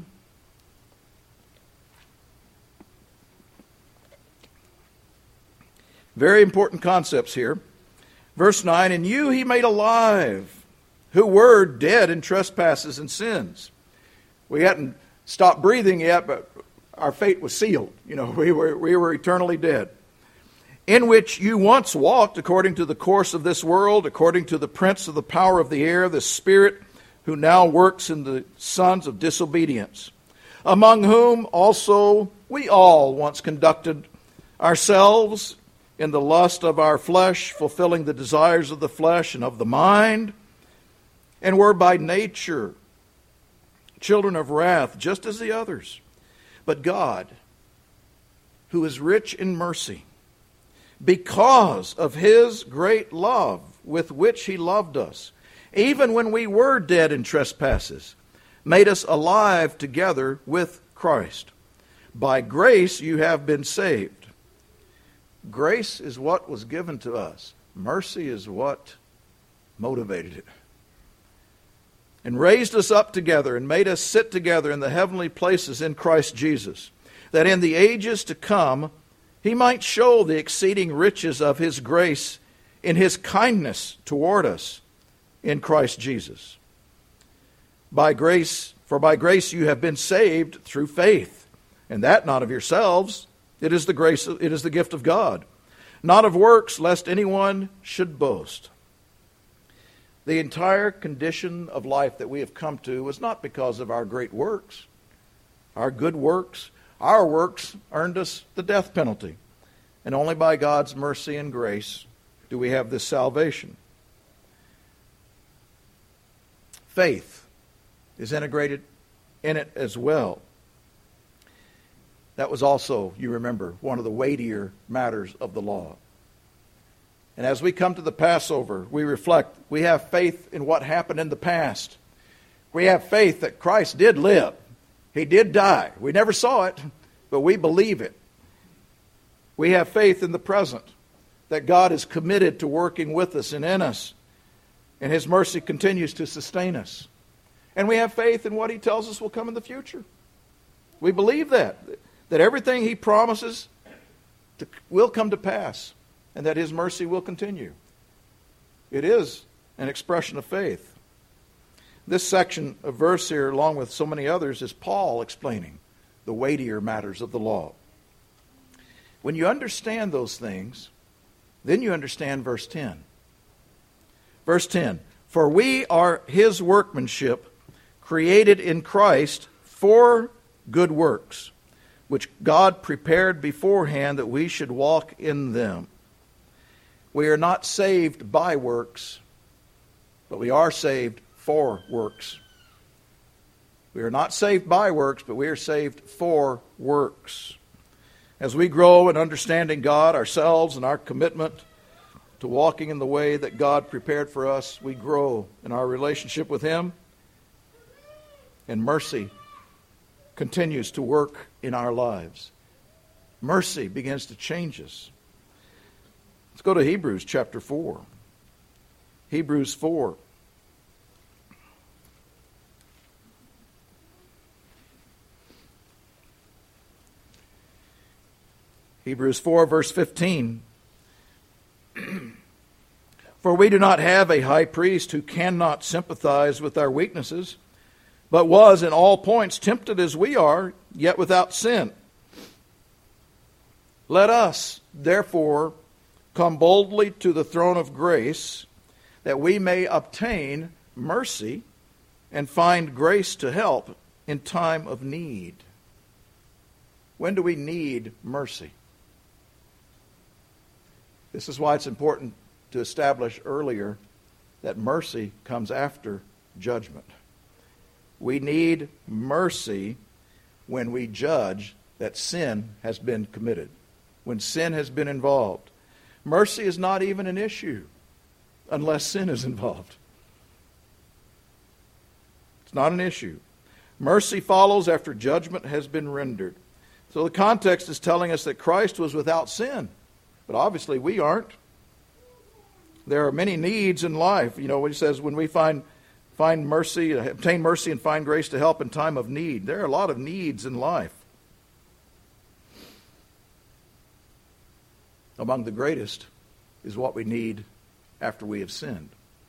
Very important concepts here. Verse 9, "And you he made alive, who were dead in trespasses and sins." We hadn't stopped breathing yet, but our fate was sealed. We were eternally dead. "In which you once walked according to the course of this world, according to the prince of the power of the air, the spirit who now works in the sons of disobedience, among whom also we all once conducted ourselves in the lust of our flesh, fulfilling the desires of the flesh and of the mind, and were by nature children of wrath, just as the others. But God, who is rich in mercy, because of his great love with which he loved us, even when we were dead in trespasses, made us alive together with Christ. By grace you have been saved." Grace is what was given to us. Mercy is what motivated it. "And raised us up together and made us sit together in the heavenly places in Christ Jesus, that in the ages to come he might show the exceeding riches of his grace in his kindness toward us in Christ Jesus. For by grace you have been saved through faith, and that not of yourselves. It is the gift of God, not of works, lest anyone should boast." The entire condition of life that we have come to was not because of our great works, our good works. Our works earned us the death penalty. And only by God's mercy and grace do we have this salvation. Faith is integrated in it as well. That was also, you remember, one of the weightier matters of the law. And as we come to the Passover, we reflect, we have faith in what happened in the past. We have faith that Christ did live. He did die. We never saw it, but we believe it. We have faith in the present, that God is committed to working with us and in us, and his mercy continues to sustain us. And we have faith in what he tells us will come in the future. We believe that everything he promises will come to pass, and that his mercy will continue. It is an expression of faith. This section of verse here, along with so many others, is Paul explaining the weightier matters of the law. When you understand those things, then you understand verse 10. Verse 10, "For we are his workmanship, created in Christ for good works, which God prepared beforehand that we should walk in them." We are not saved by works, but we are saved for works. We are not saved by works, but we are saved for works. As we grow in understanding God, ourselves, and our commitment to walking in the way that God prepared for us, we grow in our relationship with him, and mercy continues to work in our lives. Mercy begins to change us. Let's go to Hebrews chapter 4. Hebrews 4. Hebrews 4, verse 15. "For we do not have a high priest who cannot sympathize with our weaknesses, but was in all points tempted as we are, yet without sin. Let us, therefore, come boldly to the throne of grace, that we may obtain mercy and find grace to help in time of need." When do we need mercy? This is why it's important to establish earlier that mercy comes after judgment. We need mercy when we judge that sin has been committed, when sin has been involved. Mercy is not even an issue unless sin is involved. It's not an issue. Mercy follows after judgment has been rendered. So the context is telling us that Christ was without sin. But obviously we aren't. There are many needs in life. You know, when he says when we find mercy, obtain mercy and find grace to help in time of need. There are a lot of needs in life. Among the greatest is what we need after we have sinned.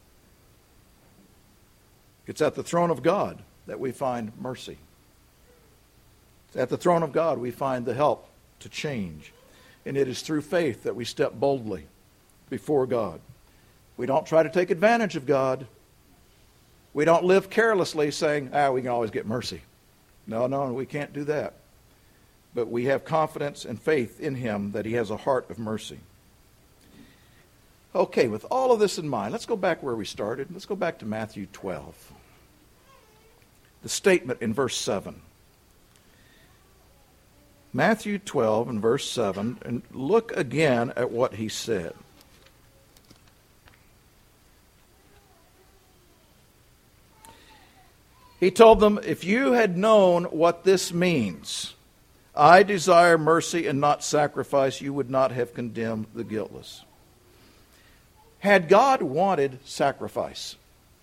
It's at the throne of God that we find mercy. It's at the throne of God we find the help to change. And it is through faith that we step boldly before God. We don't try to take advantage of God. We don't live carelessly saying, we can always get mercy. No, we can't do that. But we have confidence and faith in Him that He has a heart of mercy. Okay, with all of this in mind, let's go back where we started. Let's go back to Matthew 12. The statement in verse 7. Matthew 12 and verse 7, and look again at what He said. He told them, if you had known what this means, I desire mercy and not sacrifice, you would not have condemned the guiltless. Had God wanted sacrifice?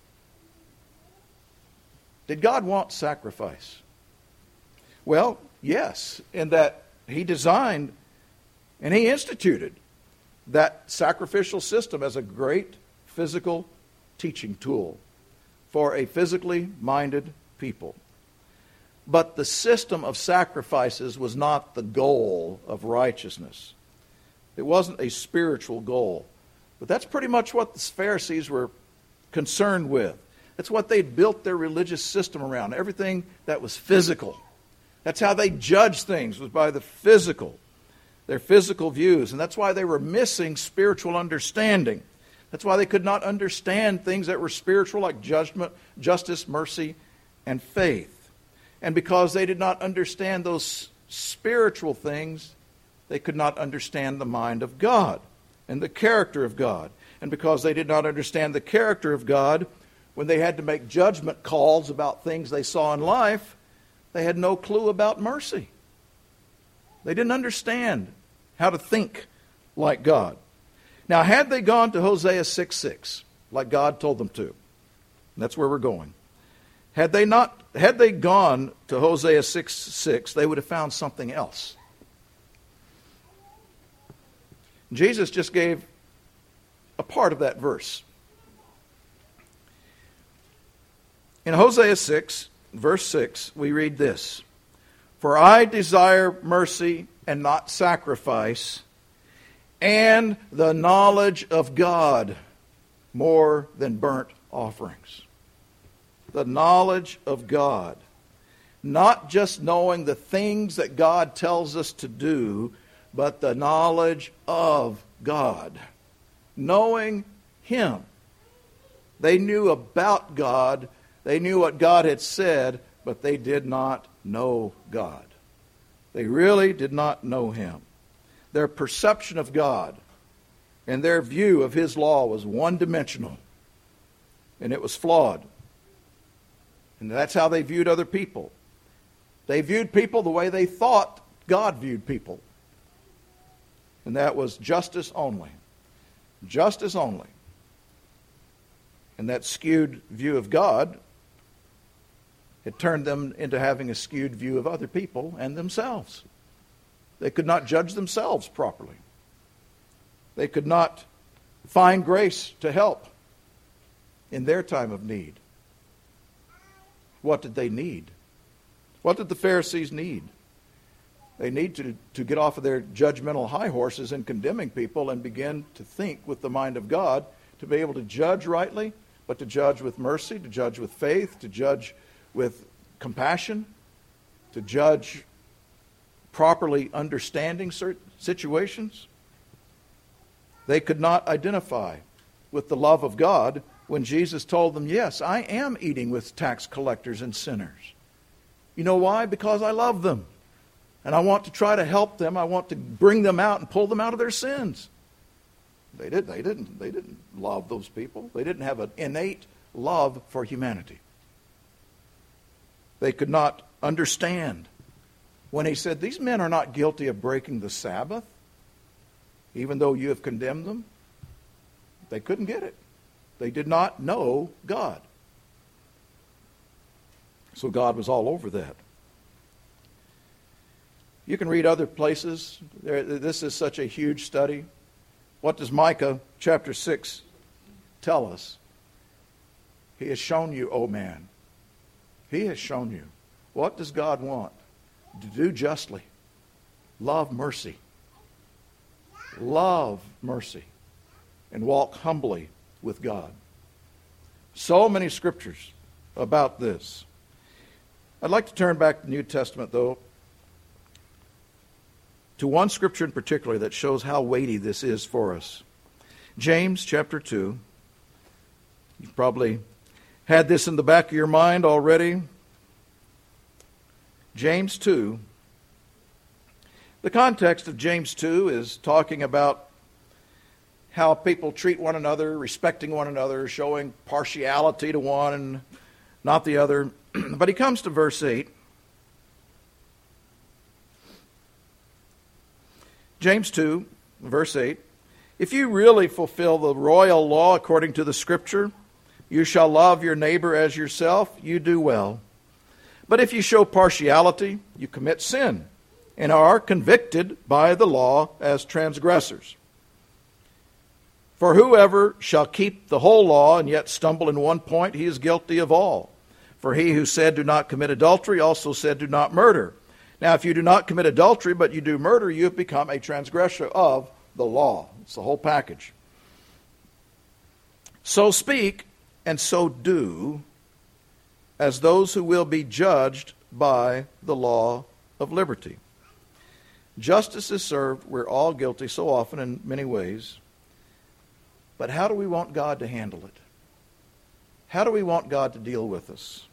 Did God want sacrifice? Well, yes, in that He designed and He instituted that sacrificial system as a great physical teaching tool for a physically minded people. But the system of sacrifices was not the goal of righteousness. It wasn't a spiritual goal. But that's pretty much what the Pharisees were concerned with. That's what they built their religious system around, everything that was physical. That's how they judged things, was by the physical, their physical views. And that's why they were missing spiritual understanding. That's why they could not understand things that were spiritual, like judgment, justice, mercy, and faith. And because they did not understand those spiritual things, they could not understand the mind of God and the character of God. And because they did not understand the character of God, when they had to make judgment calls about things they saw in life, they had no clue about mercy. They didn't understand how to think like God. Now, had they gone to Hosea 6:6, like God told them to, that's where we're going. Had they gone to Hosea 6:6, they would have found something else. Jesus just gave a part of that verse. In Hosea 6, verse 6, we read this: For I desire mercy and not sacrifice, and the knowledge of God more than burnt offerings. The knowledge of God. Not just knowing the things that God tells us to do, but the knowledge of God. Knowing Him. They knew about God. They knew what God had said, but they did not know God. They really did not know Him. Their perception of God and their view of His law was one-dimensional. And it was flawed. And that's how they viewed other people. They viewed people the way they thought God viewed people. And that was justice only. Justice only. And that skewed view of God had turned them into having a skewed view of other people and themselves. They could not judge themselves properly. They could not find grace to help in their time of need. What did they need? What did the Pharisees need? They need to get off of their judgmental high horses and condemning people and begin to think with the mind of God, to be able to judge rightly, but to judge with mercy, to judge with faith, to judge with compassion, to judge properly understanding certain situations. They could not identify with the love of God when Jesus told them, yes, I am eating with tax collectors and sinners. You know why? Because I love them. And I want to try to help them. I want to bring them out and pull them out of their sins. They didn't love those people. They didn't have an innate love for humanity. They could not understand when he said, these men are not guilty of breaking the Sabbath, even though you have condemned them. They couldn't get it. They did not know God. So God was all over that. You can read other places. This is such a huge study. What does Micah chapter 6 tell us? He has shown you, O man. He has shown you. What does God want? To do justly. Love mercy. Love mercy. And walk humbly with God. So many scriptures about this. I'd like to turn back to the New Testament, though, to one scripture in particular that shows how weighty this is for us. James chapter 2. You've probably had this in the back of your mind already. James 2. The context of James 2 is talking about how people treat one another, respecting one another, showing partiality to one and not the other. But he comes to verse 8. James 2, verse 8. If you really fulfill the royal law according to the Scripture, you shall love your neighbor as yourself, you do well. But if you show partiality, you commit sin and are convicted by the law as transgressors. For whoever shall keep the whole law and yet stumble in one point, he is guilty of all. For he who said, do not commit adultery, also said, do not murder. Now, if you do not commit adultery, but you do murder, you have become a transgressor of the law. It's the whole package. So speak and so do as those who will be judged by the law of liberty. Justice is served. We're all guilty so often in many ways. But how do we want God to handle it? How do we want God to deal with us?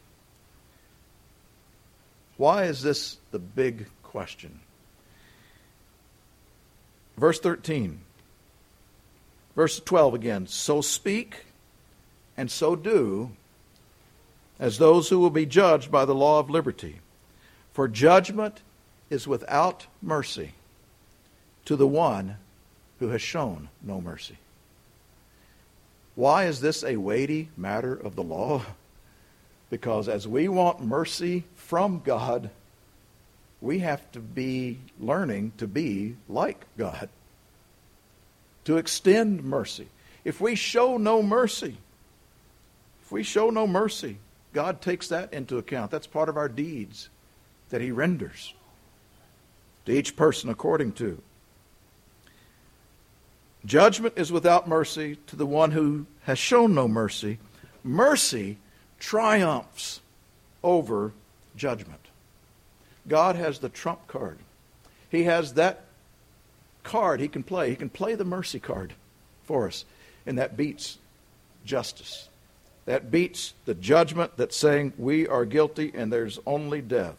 Why is this the big question? Verse 13. Verse 12 again. So speak and so do as those who will be judged by the law of liberty. For judgment is without mercy to the one who has shown no mercy. Why is this a weighty matter of the law? Because as we want mercy from God, we have to be learning to be like God, to extend mercy. If we show no mercy, God takes that into account. That's part of our deeds that He renders to each person according to. Judgment is without mercy to the one who has shown no mercy. Mercy triumphs over judgment. God has the trump card. He has that card he can play. He can play the mercy card for us. And that beats justice. That beats the judgment that's saying we are guilty and there's only death.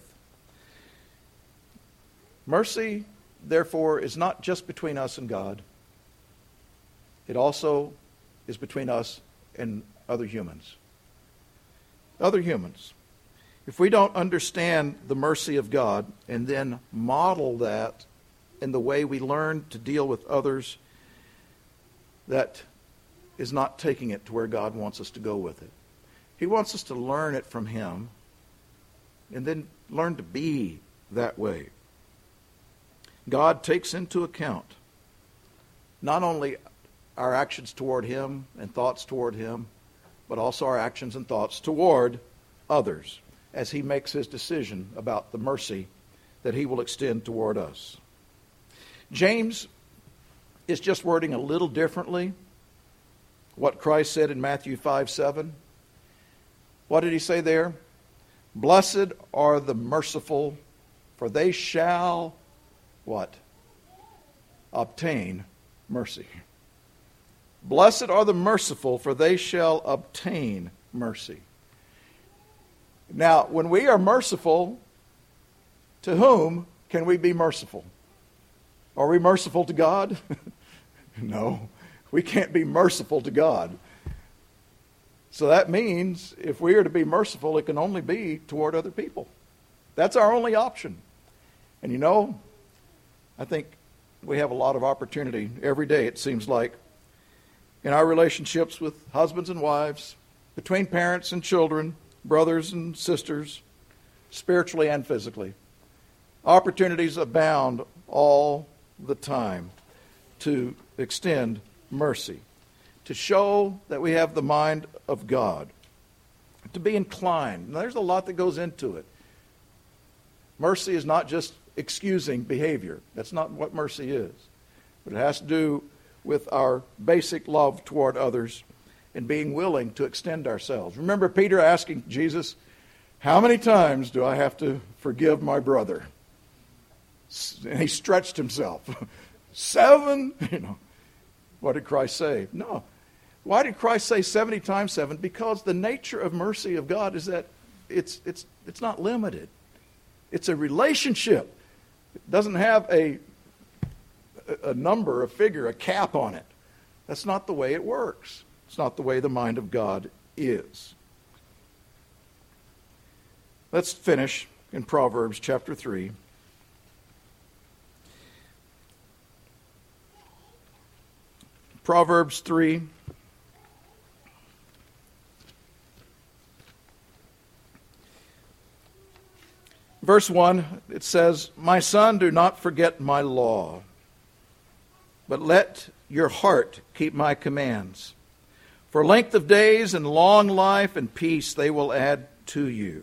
Mercy, therefore, is not just between us and God. It also is between us and other humans. Other humans. If we don't understand the mercy of God and then model that in the way we learn to deal with others, that is not taking it to where God wants us to go with it. He wants us to learn it from Him and then learn to be that way. God takes into account not only our actions toward Him and thoughts toward Him, but also our actions and thoughts toward others as He makes His decision about the mercy that He will extend toward us. James is just wording a little differently what Christ said in Matthew 5:7. What did He say there? Blessed are the merciful, for they shall, what? Obtain mercy. Blessed are the merciful, for they shall obtain mercy. Now, when we are merciful, to whom can we be merciful? Are we merciful to God? No. We can't be merciful to God. So that means if we are to be merciful, it can only be toward other people. That's our only option. And you know, I think we have a lot of opportunity every day, it seems like, in our relationships with husbands and wives, between parents and children, brothers and sisters, spiritually and physically. Opportunities abound all the time to extend mercy, to show that we have the mind of God, to be inclined. Now, there's a lot that goes into it. Mercy is not just excusing behavior. That's not what mercy is. But it has to do with our basic love toward others and being willing to extend ourselves. Remember Peter asking Jesus, how many times do I have to forgive my brother? And he stretched himself. 7? What did Christ say? No. Why did Christ say 70 times 7? Because the nature of mercy of God is that it's not limited. It's a relationship. It doesn't have a number, a figure, a cap on it. That's not the way it works. It's not the way the mind of God is. Let's finish in Proverbs chapter 3. Proverbs 3. Verse 1, it says, my son, do not forget my law, but let your heart keep my commands. For length of days and long life and peace they will add to you.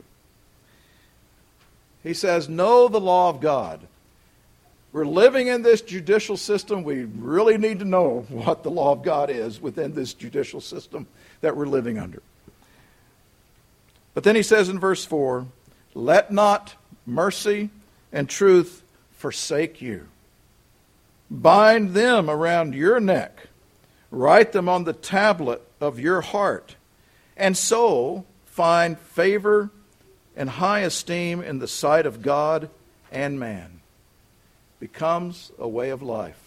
He says, know the law of God. We're living in this judicial system. We really need to know what the law of God is within this judicial system that we're living under. But then he says in verse 4, let not mercy and truth forsake you. Bind them around your neck. Write them on the tablet of your heart. And so find favor and high esteem in the sight of God and man. Becomes a way of life.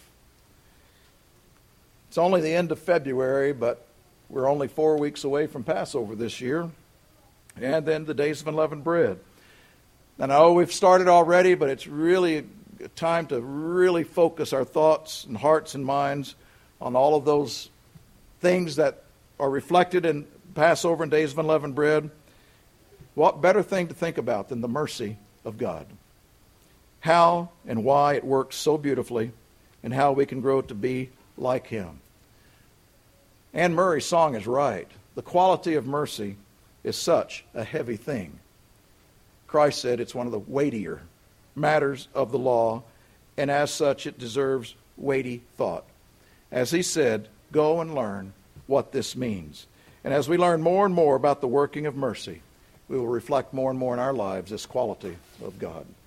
It's only the end of February, but we're only 4 weeks away from Passover this year. And then the days of unleavened bread. And I know we've started already, but it's really a time to really focus our thoughts and hearts and minds on all of those things that are reflected in Passover and days of unleavened bread. What better thing to think about than the mercy of God? How and why it works so beautifully, and how we can grow to be like Him. Anne Murray's song is right. The quality of mercy is such a heavy thing. Christ said it's one of the weightier matters of the law, and as such it deserves weighty thought. As He said, go and learn what this means. And as we learn more and more about the working of mercy, we will reflect more and more in our lives this quality of God.